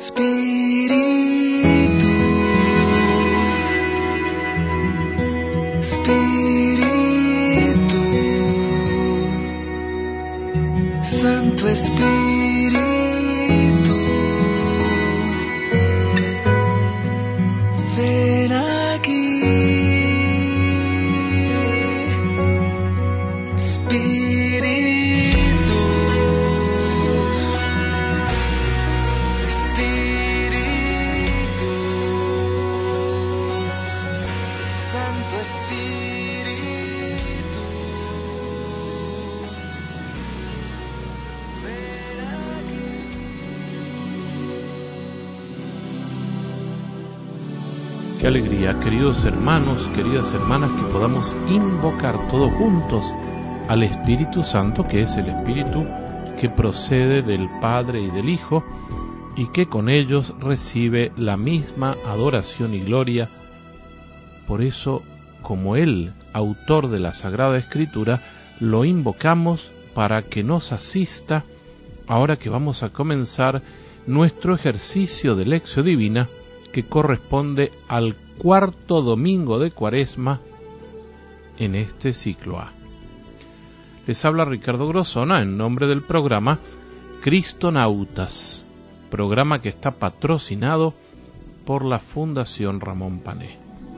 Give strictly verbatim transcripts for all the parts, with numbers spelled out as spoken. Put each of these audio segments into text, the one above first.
Espíritu, Espíritu, Santo Espíritu, ven aquí. Espíritu, Espíritu, Santo Espíritu, ven aquí. Qué alegría, queridos hermanos, queridas hermanas, que podamos invocar todos juntos al Espíritu Santo, que es el Espíritu que procede del Padre y del Hijo, y que con ellos recibe la misma adoración y gloria. Por eso, como Él, autor de la Sagrada Escritura, lo invocamos para que nos asista ahora que vamos a comenzar nuestro ejercicio de Lección Divina, que corresponde al cuarto domingo de Cuaresma en este ciclo A. Les habla Ricardo Grosona en nombre del programa Cristonautas, programa que está patrocinado por la Fundación Ramón Pané.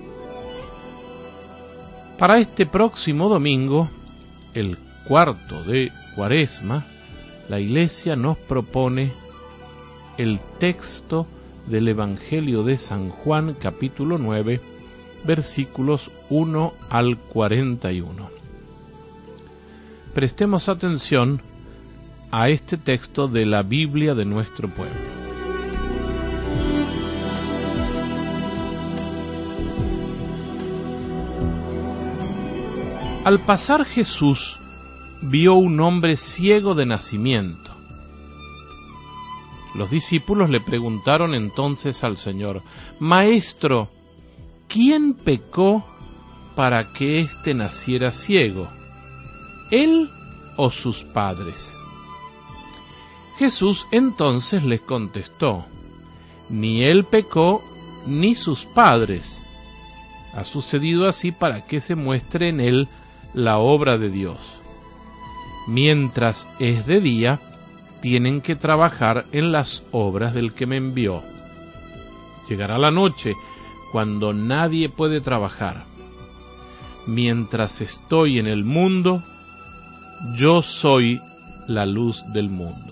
Para este próximo domingo, el cuarto de Cuaresma, la Iglesia nos propone el texto del Evangelio de San Juan, capítulo nueve, versículos uno al cuarenta y uno. Prestemos atención a este texto de la Biblia de nuestro pueblo. Al pasar Jesús vio un hombre ciego de nacimiento. Los discípulos le preguntaron entonces al Señor: Maestro, ¿quién pecó para que éste naciera ciego? ¿Él o sus padres? Jesús entonces les contestó: ni él pecó, ni sus padres. Ha sucedido así para que se muestre en él la obra de Dios. Mientras es de día, tienen que trabajar en las obras del que me envió. Llegará la noche, cuando nadie puede trabajar. Mientras estoy en el mundo, yo soy la luz del mundo.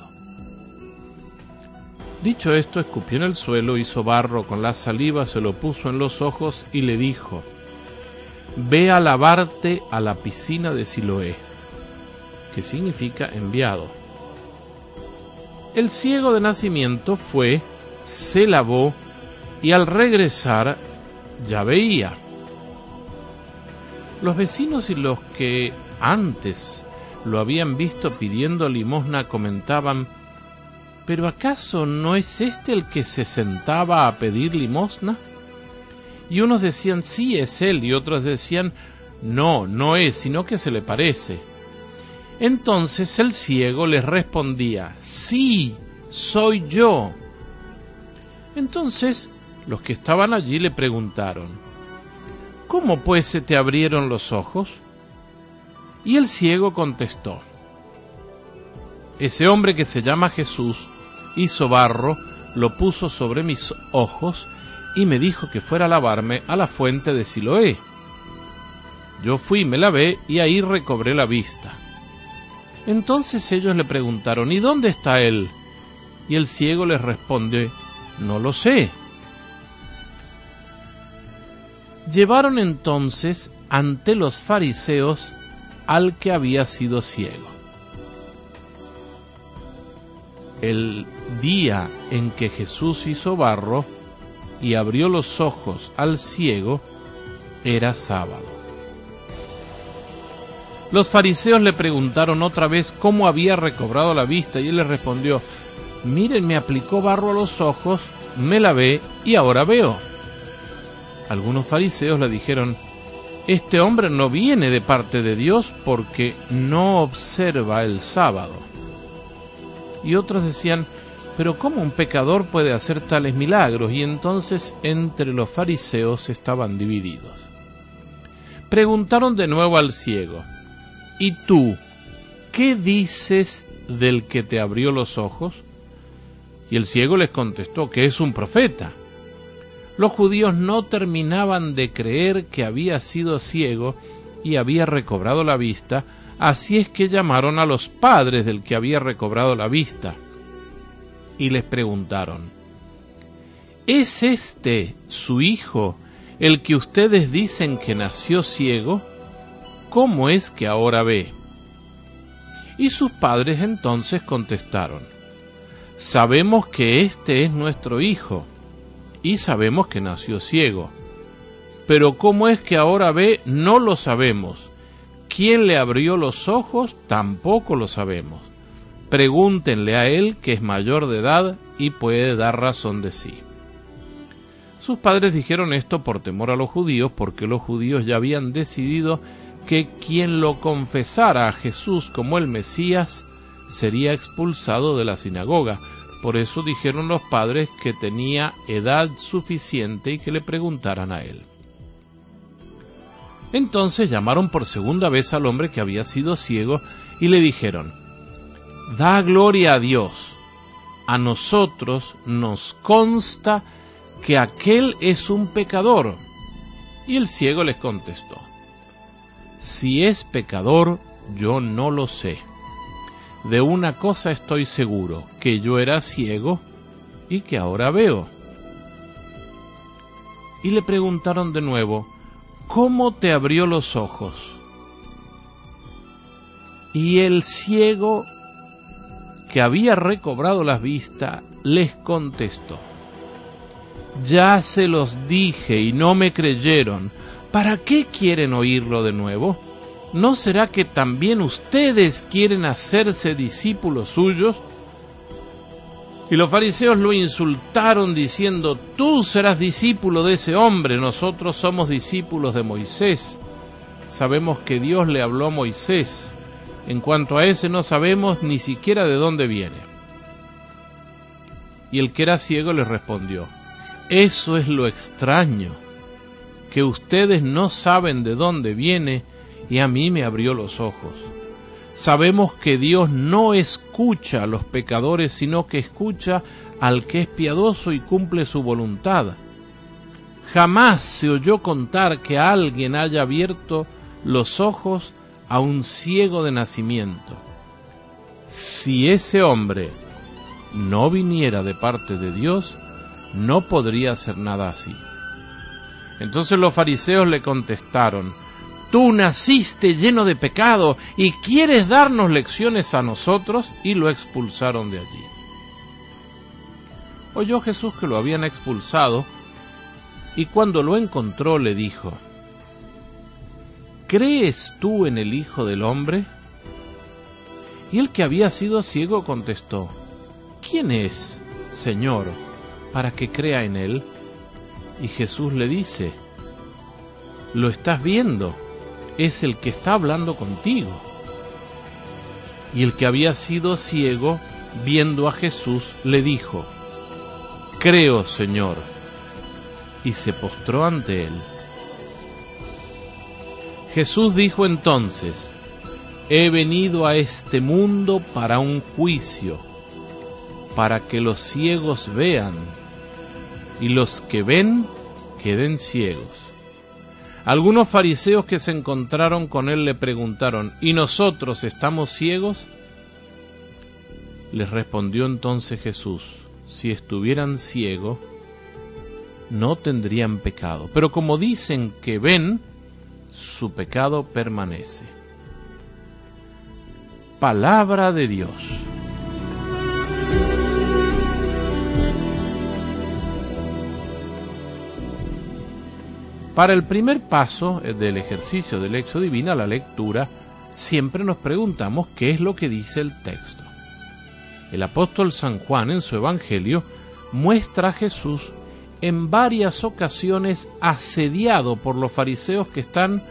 Dicho esto, escupió en el suelo, hizo barro con la saliva, se lo puso en los ojos y le dijo: Ve a lavarte a la piscina de Siloé, que significa enviado. El ciego de nacimiento fue, se lavó y al regresar ya veía. Los vecinos y los que antes lo habían visto pidiendo limosna comentaban: ¿pero acaso no es este el que se sentaba a pedir limosna? Y unos decían: sí, es él, y otros decían: no, no es, sino que se le parece. Entonces el ciego les respondía: sí, soy yo. Entonces los que estaban allí le preguntaron: ¿cómo pues se te abrieron los ojos? Y el ciego contestó: ese hombre que se llama Jesús hizo barro, lo puso sobre mis ojos y me dijo que fuera a lavarme a la fuente de Siloé. Yo fui, me lavé y ahí recobré la vista. Entonces ellos le preguntaron: ¿y dónde está él? Y el ciego les responde: no lo sé. Llevaron entonces ante los fariseos al que había sido ciego. El día en que Jesús hizo barro y abrió los ojos al ciego era sábado. Los fariseos le preguntaron otra vez cómo había recobrado la vista, y él les respondió: miren, me aplicó barro a los ojos, me lavé y ahora veo. Algunos fariseos le dijeron: este hombre no viene de parte de Dios porque no observa el sábado. Y otros decían: pero ¿cómo un pecador puede hacer tales milagros? Y entonces entre los fariseos estaban divididos. Preguntaron de nuevo al ciego: ¿y tú, qué dices del que te abrió los ojos? Y el ciego les contestó que es un profeta. Los judíos no terminaban de creer que había sido ciego y había recobrado la vista, así es que llamaron a los padres del que había recobrado la vista y les preguntaron: ¿es este su hijo, el que ustedes dicen que nació ciego? ¿Cómo es que ahora ve? Y sus padres entonces contestaron: sabemos que este es nuestro hijo, y sabemos que nació ciego, pero cómo es que ahora ve no lo sabemos. ¿Quién le abrió los ojos? Tampoco lo sabemos. Pregúntenle a él, que es mayor de edad y puede dar razón de sí. Sus padres dijeron esto por temor a los judíos, porque los judíos ya habían decidido que quien lo confesara a Jesús como el Mesías sería expulsado de la sinagoga. Por eso dijeron los padres que tenía edad suficiente y que le preguntaran a él. Entonces llamaron por segunda vez al hombre que había sido ciego y le dijeron: da gloria a Dios. A nosotros nos consta que aquel es un pecador. Y el ciego les contestó: si es pecador, yo no lo sé. De una cosa estoy seguro, que yo era ciego y que ahora veo. Y le preguntaron de nuevo: ¿cómo te abrió los ojos? Y el ciego, que había recobrado la vista, les contestó: ya se los dije y no me creyeron. ¿Para qué quieren oírlo de nuevo? ¿No será que también ustedes quieren hacerse discípulos suyos? Y los fariseos lo insultaron diciendo: tú serás discípulo de ese hombre, nosotros somos discípulos de Moisés. Sabemos que Dios le habló a Moisés. En cuanto a ese no sabemos ni siquiera de dónde viene. Y el que era ciego les respondió: eso es lo extraño, que ustedes no saben de dónde viene, y a mí me abrió los ojos. Sabemos que Dios no escucha a los pecadores, sino que escucha al que es piadoso y cumple su voluntad. Jamás se oyó contar que alguien haya abierto los ojos a un ciego de nacimiento. Si ese hombre no viniera de parte de Dios, no podría hacer nada así. Entonces los fariseos le contestaron: tú naciste lleno de pecado y quieres darnos lecciones a nosotros, y lo expulsaron de allí. Oyó Jesús que lo habían expulsado, y cuando lo encontró le dijo: ¿crees tú en el Hijo del Hombre? Y el que había sido ciego contestó: ¿quién es, Señor, para que crea en él? Y Jesús le dice: lo estás viendo, es el que está hablando contigo. Y el que había sido ciego, viendo a Jesús, le dijo: creo, Señor, y se postró ante él. Jesús dijo entonces: he venido a este mundo para un juicio, para que los ciegos vean, y los que ven queden ciegos. Algunos fariseos que se encontraron con él le preguntaron: ¿y nosotros estamos ciegos? Les respondió entonces Jesús: si estuvieran ciegos, no tendrían pecado, pero como dicen que ven, su pecado permanece. Palabra de Dios. Para el primer paso del ejercicio de lección divina, la lectura, siempre nos preguntamos qué es lo que dice el texto. El apóstol San Juan, en su Evangelio, muestra a Jesús en varias ocasiones asediado por los fariseos que están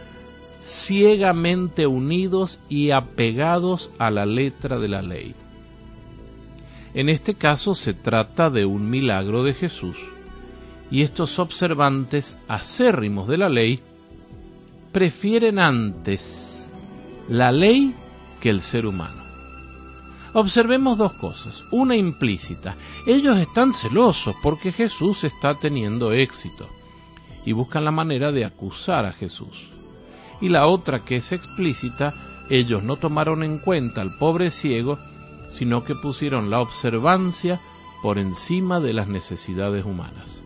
ciegamente unidos y apegados a la letra de la ley. En este caso se trata de un milagro de Jesús, y estos observantes acérrimos de la ley prefieren antes la ley que el ser humano. Observemos dos cosas. Una implícita. Ellos están celosos porque Jesús está teniendo éxito y buscan la manera de acusar a Jesús. Y la otra, que es explícita, ellos no tomaron en cuenta al pobre ciego, sino que pusieron la observancia por encima de las necesidades humanas.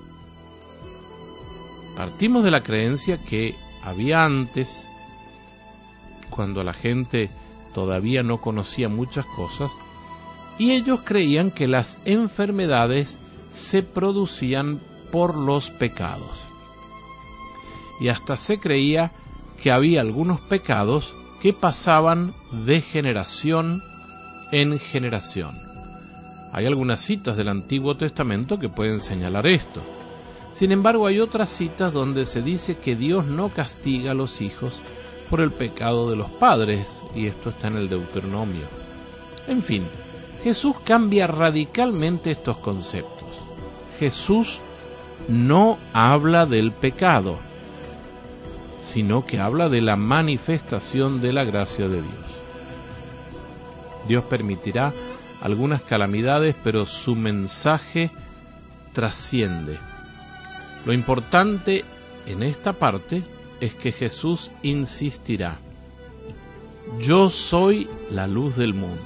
Partimos de la creencia que había antes, cuando la gente todavía no conocía muchas cosas, y ellos creían que las enfermedades se producían por los pecados. Y hasta se creía que había algunos pecados que pasaban de generación en generación. Hay algunas citas del Antiguo Testamento que pueden señalar esto. Sin embargo, hay otras citas donde se dice que Dios no castiga a los hijos por el pecado de los padres, y esto está en el Deuteronomio. En fin, Jesús cambia radicalmente estos conceptos. Jesús no habla del pecado, sino que habla de la manifestación de la gracia de Dios. Dios permitirá algunas calamidades, pero su mensaje trasciende. Lo importante en esta parte es que Jesús insistirá: yo soy la luz del mundo.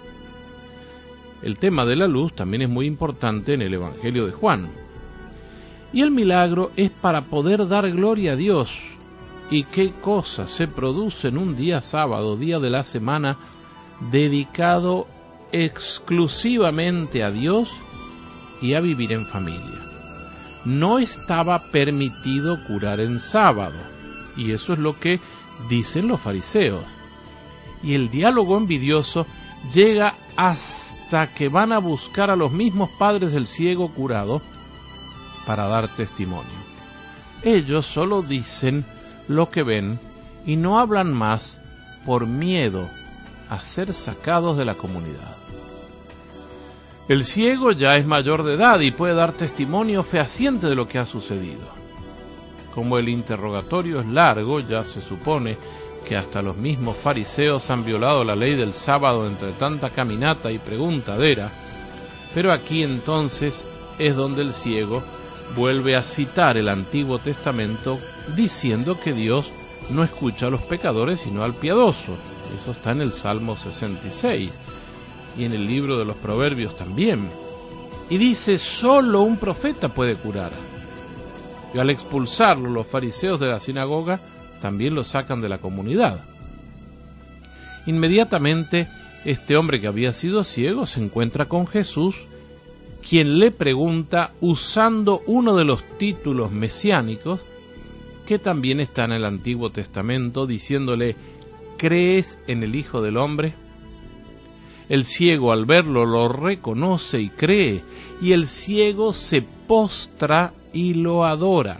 El tema de la luz también es muy importante en el Evangelio de Juan. Y el milagro es para poder dar gloria a Dios. ¿Y qué cosa se produce en un día sábado, día de la semana, dedicado exclusivamente a Dios y a vivir en familia? No estaba permitido curar en sábado, y eso es lo que dicen los fariseos. Y el diálogo envidioso llega hasta que van a buscar a los mismos padres del ciego curado para dar testimonio. Ellos solo dicen lo que ven y no hablan más por miedo a ser sacados de la comunidad. El ciego ya es mayor de edad y puede dar testimonio fehaciente de lo que ha sucedido. Como el interrogatorio es largo, ya se supone que hasta los mismos fariseos han violado la ley del sábado entre tanta caminata y preguntadera, pero aquí entonces es donde el ciego vuelve a citar el Antiguo Testamento diciendo que Dios no escucha a los pecadores sino al piadoso. Eso está en el Salmo sesenta y seis y en el libro de los Proverbios también. Y dice, solo un profeta puede curar. Y al expulsarlo los fariseos de la sinagoga, también lo sacan de la comunidad. Inmediatamente, este hombre que había sido ciego se encuentra con Jesús, quien le pregunta, usando uno de los títulos mesiánicos, que también está en el Antiguo Testamento, diciéndole, ¿crees en el Hijo del Hombre? El ciego al verlo lo reconoce y cree, y el ciego se postra y lo adora.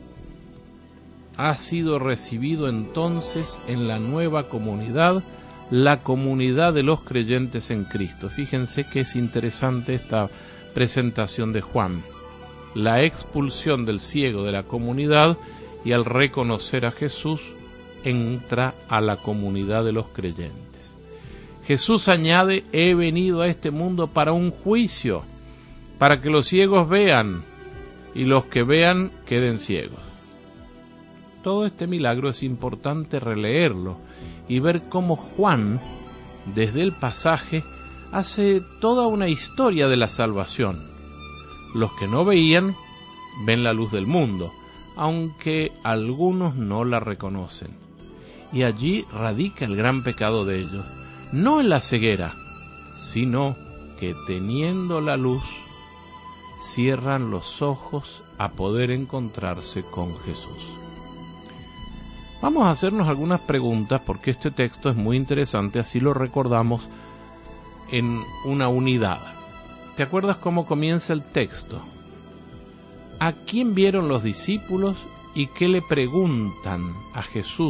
Ha sido recibido entonces en la nueva comunidad, la comunidad de los creyentes en Cristo. Fíjense que es interesante esta presentación de Juan. La expulsión del ciego de la comunidad, y al reconocer a Jesús, entra a la comunidad de los creyentes. Jesús añade, he venido a este mundo para un juicio, para que los ciegos vean, y los que vean queden ciegos. Todo este milagro es importante releerlo y ver cómo Juan, desde el pasaje, hace toda una historia de la salvación. Los que no veían, ven la luz del mundo, aunque algunos no la reconocen. Y allí radica el gran pecado de ellos, no en la ceguera, sino que teniendo la luz, cierran los ojos a poder encontrarse con Jesús. Vamos a hacernos algunas preguntas porque este texto es muy interesante, así lo recordamos en una unidad. ¿Te acuerdas cómo comienza el texto? ¿A quién vieron los discípulos y qué le preguntan a Jesús?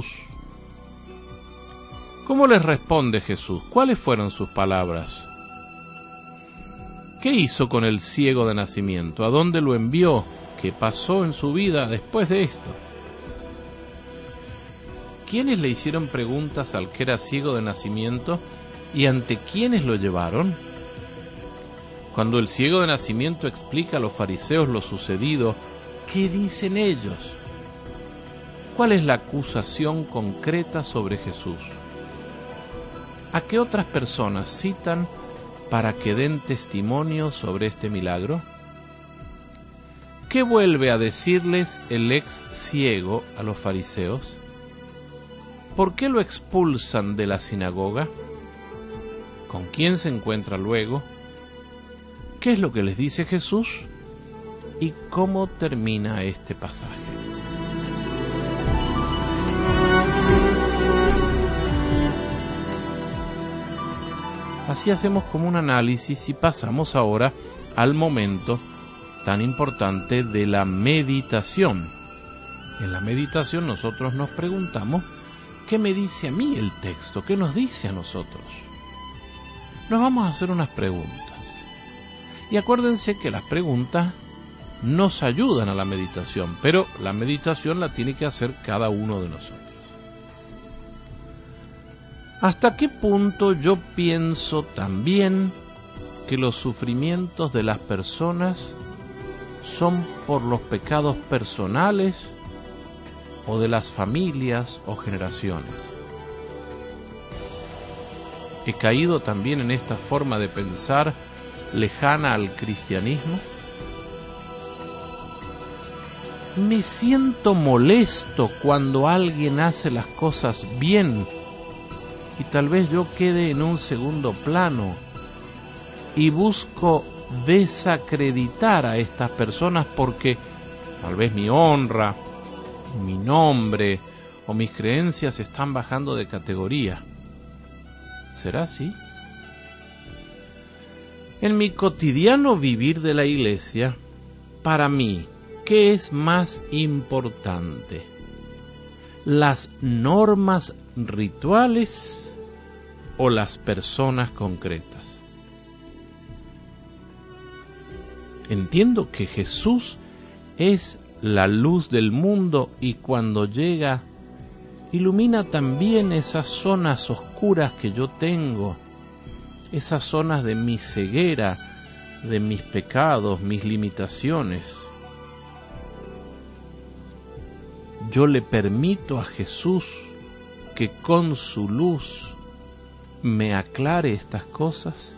¿Cómo les responde Jesús? ¿Cuáles fueron sus palabras? ¿Qué hizo con el ciego de nacimiento? ¿A dónde lo envió? ¿Qué pasó en su vida después de esto? ¿Quiénes le hicieron preguntas al que era ciego de nacimiento y ante quiénes lo llevaron? Cuando el ciego de nacimiento explica a los fariseos lo sucedido, ¿qué dicen ellos? ¿Cuál es la acusación concreta sobre Jesús? ¿A qué otras personas citan para que den testimonio sobre este milagro? ¿Qué vuelve a decirles el ex ciego a los fariseos? ¿Por qué lo expulsan de la sinagoga? ¿Con quién se encuentra luego? ¿Qué es lo que les dice Jesús? ¿Y cómo termina este pasaje? Así hacemos como un análisis y pasamos ahora al momento tan importante de la meditación. En la meditación nosotros nos preguntamos, ¿qué me dice a mí el texto? ¿Qué nos dice a nosotros? Nos vamos a hacer unas preguntas. Y acuérdense que las preguntas nos ayudan a la meditación, pero la meditación la tiene que hacer cada uno de nosotros. ¿Hasta qué punto yo pienso también que los sufrimientos de las personas son por los pecados personales o de las familias o generaciones? ¿He caído también en esta forma de pensar lejana al cristianismo? ¿Me siento molesto cuando alguien hace las cosas bien y tal vez yo quede en un segundo plano y busco desacreditar a estas personas porque tal vez mi honra, mi nombre o mis creencias están bajando de categoría? ¿Será así? En mi cotidiano vivir de la iglesia, para mí, ¿qué es más importante? ¿Las normas rituales o las personas concretas? Entiendo que Jesús es la luz del mundo y cuando llega, ilumina también esas zonas oscuras que yo tengo, esas zonas de mi ceguera, de mis pecados, mis limitaciones. Yo le permito a Jesús que con su luz me aclare estas cosas.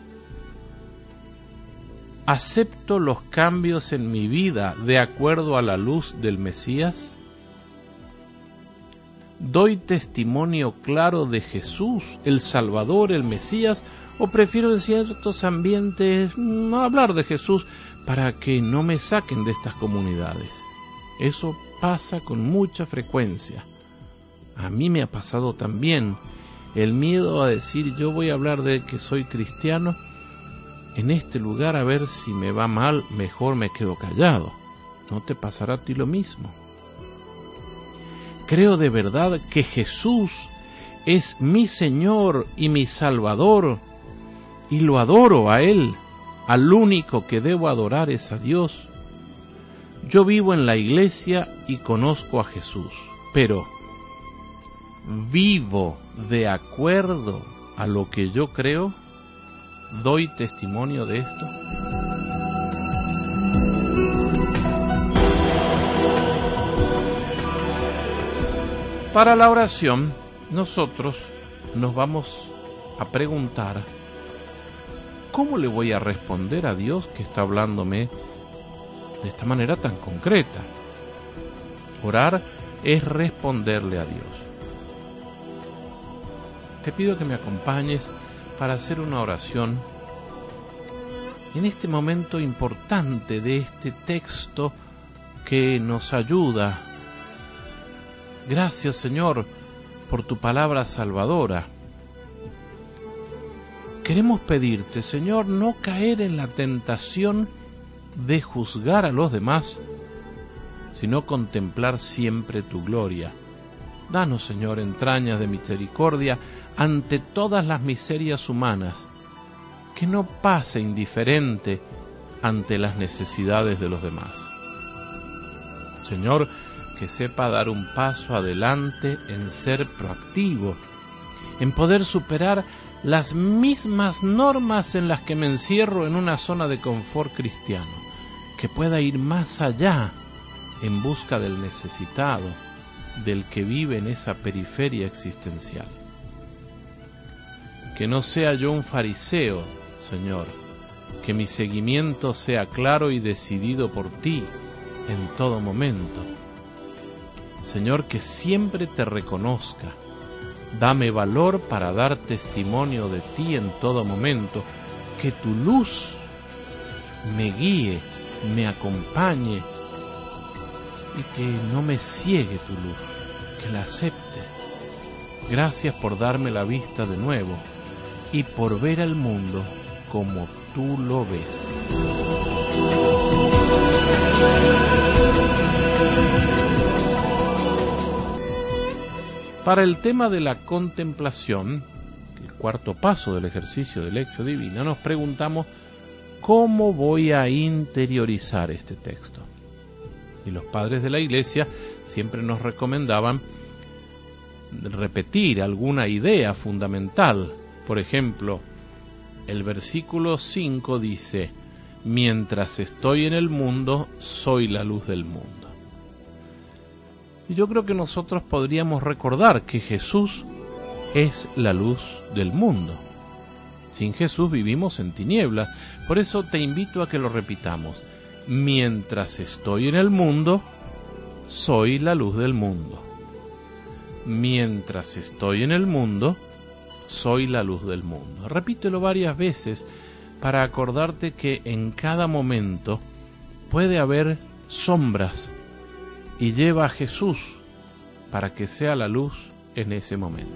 ¿Acepto los cambios en mi vida de acuerdo a la luz del Mesías? ¿Doy testimonio claro de Jesús, el Salvador, el Mesías, o prefiero en ciertos ambientes no hablar de Jesús para que no me saquen de estas comunidades? Eso pasa con mucha frecuencia. A mí me ha pasado también el miedo a decir yo voy a hablar de que soy cristiano en este lugar, a ver si me va mal, mejor me quedo callado. ¿No te pasará a ti lo mismo? Creo de verdad que Jesús es mi Señor y mi Salvador, y lo adoro a Él. Al único que debo adorar es a Dios. Yo vivo en la iglesia y conozco a Jesús, pero ¿vivo de acuerdo a lo que yo creo? ¿Doy testimonio de esto? Para la oración, nosotros nos vamos a preguntar, ¿cómo le voy a responder a Dios que está hablándome de esta manera tan concreta? Orar es responderle a Dios. Te pido que me acompañes para hacer una oración en este momento importante de este texto que nos ayuda. Gracias, Señor, por tu palabra salvadora. Queremos pedirte, Señor, no caer en la tentación de juzgar a los demás, sino contemplar siempre tu gloria. Danos, Señor, entrañas de misericordia ante todas las miserias humanas, que no pase indiferente ante las necesidades de los demás. Señor, que sepa dar un paso adelante en ser proactivo, en poder superar las mismas normas en las que me encierro en una zona de confort cristiano, que pueda ir más allá en busca del necesitado, del que vive en esa periferia existencial. Que no sea yo un fariseo, Señor, que mi seguimiento sea claro y decidido por ti en todo momento. Señor, que siempre te reconozca. Dame valor para dar testimonio de ti en todo momento. Que tu luz me guíe, me acompañe y que no me ciegue tu luz, que la acepte. Gracias por darme la vista de nuevo y por ver al mundo como tú lo ves. Para el tema de la contemplación, el cuarto paso del ejercicio de Lectio Divina, nos preguntamos ¿cómo voy a interiorizar este texto? Y los padres de la Iglesia siempre nos recomendaban repetir alguna idea fundamental. Por ejemplo, el versículo cinco dice: mientras estoy en el mundo, soy la luz del mundo. Y yo creo que nosotros podríamos recordar que Jesús es la luz del mundo. Sin Jesús vivimos en tinieblas. Por eso te invito a que lo repitamos. Mientras estoy en el mundo, soy la luz del mundo. Mientras estoy en el mundo, soy la luz del mundo. Repítelo varias veces para acordarte que en cada momento puede haber sombras y lleva a Jesús para que sea la luz en ese momento.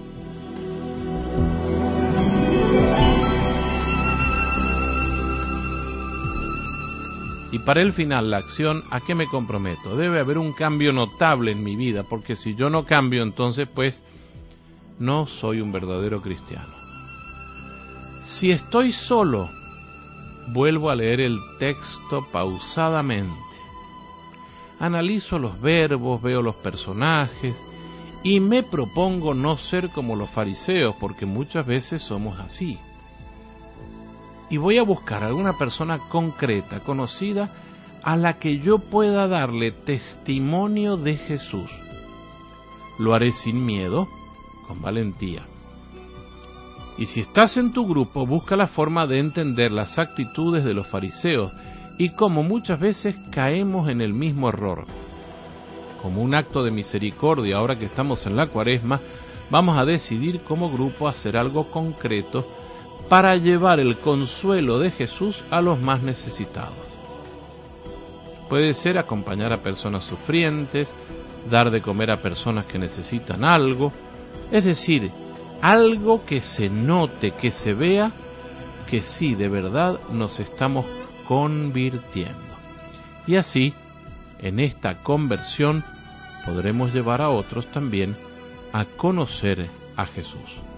Y para el final, la acción, ¿a qué me comprometo? Debe haber un cambio notable en mi vida, porque si yo no cambio, entonces pues no soy un verdadero cristiano. Si estoy solo, vuelvo a leer el texto pausadamente. Analizo los verbos, veo los personajes y me propongo no ser como los fariseos, porque muchas veces somos así. Y voy a buscar alguna persona concreta, conocida, a la que yo pueda darle testimonio de Jesús. Lo haré sin miedo, con valentía. Y si estás en tu grupo, busca la forma de entender las actitudes de los fariseos y cómo muchas veces caemos en el mismo error. Como un acto de misericordia, ahora que estamos en la Cuaresma, vamos a decidir como grupo hacer algo concreto para llevar el consuelo de Jesús a los más necesitados. Puede ser acompañar a personas sufrientes, dar de comer a personas que necesitan algo, es decir, algo que se note, que se vea, que sí, de verdad nos estamos convirtiendo. Y así, en esta conversión, podremos llevar a otros también a conocer a Jesús.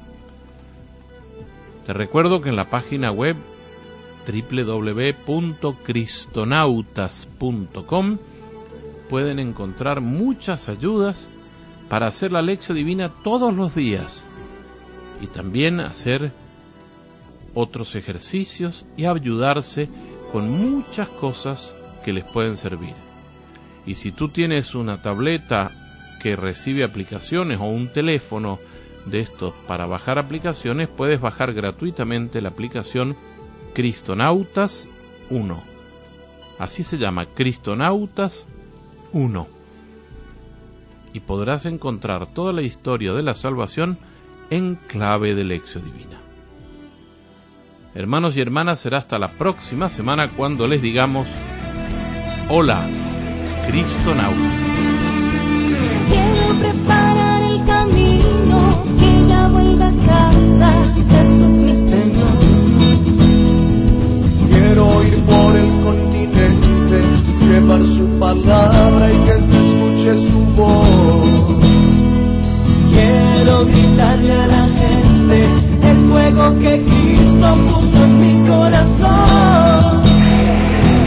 Te recuerdo que en la página web doble u doble u doble u punto cristonautas punto com pueden encontrar muchas ayudas para hacer la Lectio Divina todos los días y también hacer otros ejercicios y ayudarse con muchas cosas que les pueden servir. Y si tú tienes una tableta que recibe aplicaciones o un teléfono de estos para bajar aplicaciones, puedes bajar gratuitamente la aplicación Cristonautas uno. Así se llama, Cristonautas uno. Y podrás encontrar toda la historia de la salvación en clave de Lectio Divina. Hermanos y hermanas, será hasta la próxima semana cuando les digamos: hola, Cristonautas. Quiero preparar el camino, que ya vuelva a casa, Jesús mi Señor. Quiero ir por el continente, llevar su palabra y que se escuche su voz. Quiero gritarle a la gente el fuego que Cristo puso en mi corazón.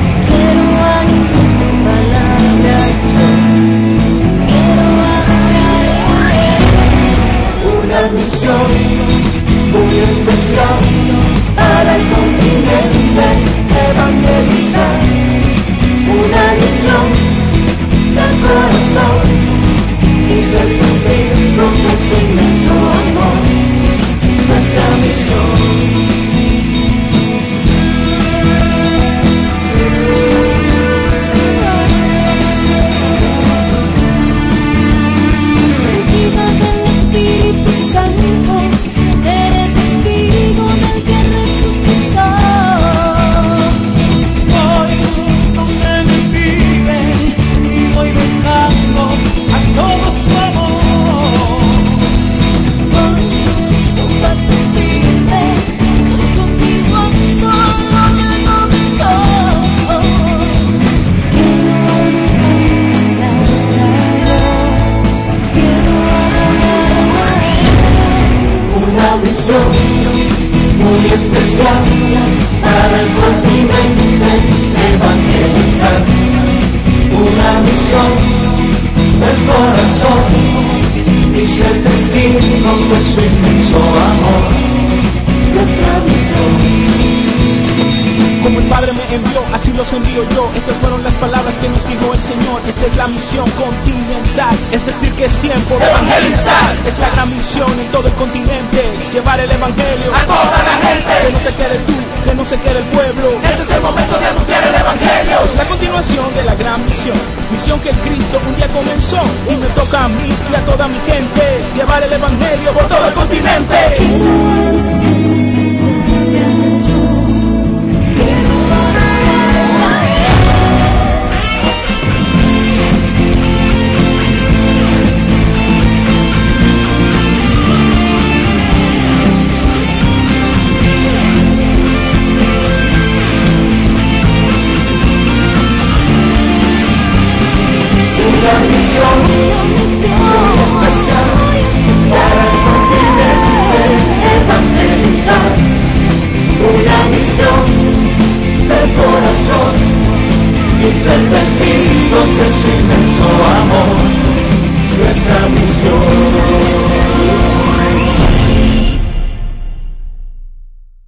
una misión muy especial para el continente, evangelizar. Una misión del corazón y ser testigos de su inmenso amor. Nuestra misión. Muy especial para el continente, evangelizar. Una misión del corazón y ser testigos de su inmenso amor. Nuestra misión. Como el Padre me envió, así los envío yo. Esas fueron las palabras que nos dijo el Señor. Esta es la misión continental, es decir que es tiempo de evangelizar. Es la gran misión en todo el continente, llevar el evangelio a toda la gente. Que no se quede tú, que no se quede el pueblo. Este es el momento de anunciar el evangelio. Es la continuación de la gran misión, misión que el Cristo un día comenzó. Y me toca a mí y a toda mi gente llevar el evangelio por todo el continente.